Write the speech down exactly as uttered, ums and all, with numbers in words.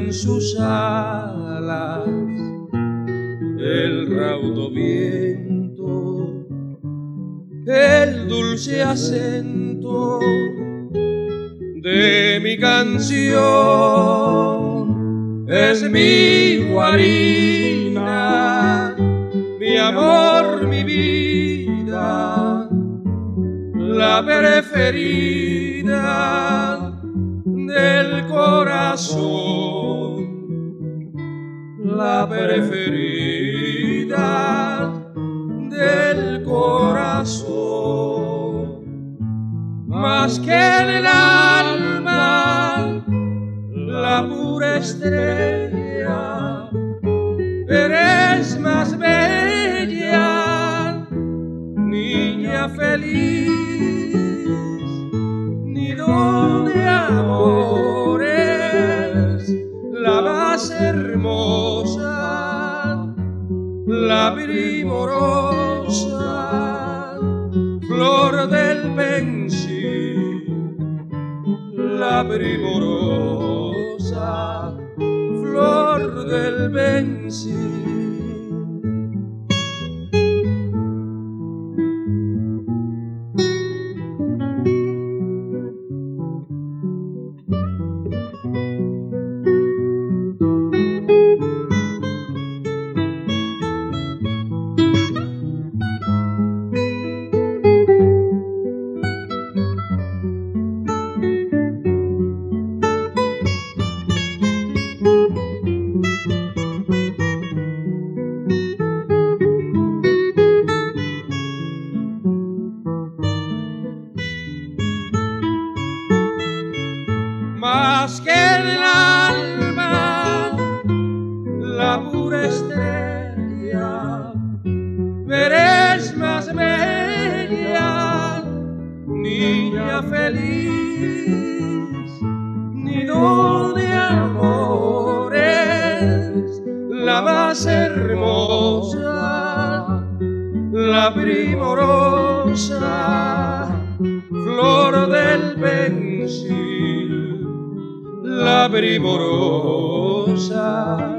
en sus alas el raudo viento, el dulce acento de mi canción. Es mi guarina, mi amor, mi vida, la preferida del corazón, la preferida del corazón. Más que el alma, la pura estrella, eres más bella, niña feliz, nido de amores, la más hermosa, la primorosa, flor del pensil, la primorosa, flor del pensil. Más que el alma, la pura estrella, eres más bella, niña feliz, nido de amores, la más hermosa, la primorosa, flor del pensil, la primorosa,